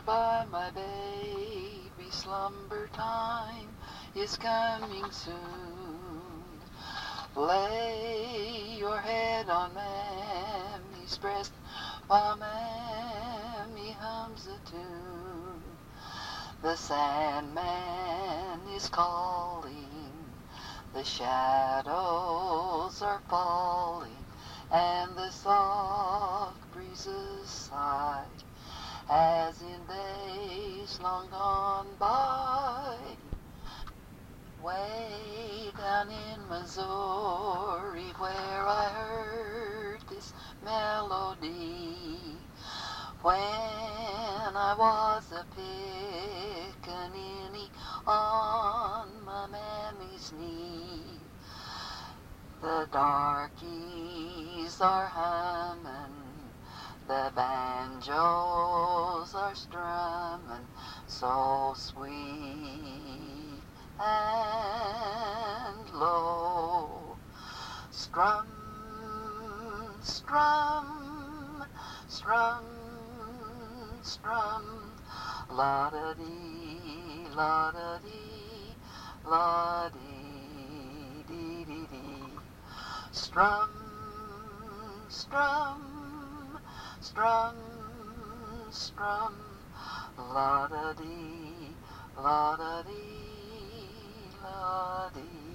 Goodbye, my baby, slumber time is coming soon. Lay your head on Mammy's breast while Mammy hums a tune. The Sandman is calling, the shadows are falling, and the soft breezes sigh, as in days long gone by. Way down in Missouri where I heard this melody, when I was a pickaninny on my mammy's knee. The darkies are humming, the banjos are strumming, so sweet and low. Strum, strum, strum, strum, la-da-dee, la-da-dee, la-dee, dee-dee-dee. Strum, strum, strum, strum, la-da-dee, la-da-dee, la-dee.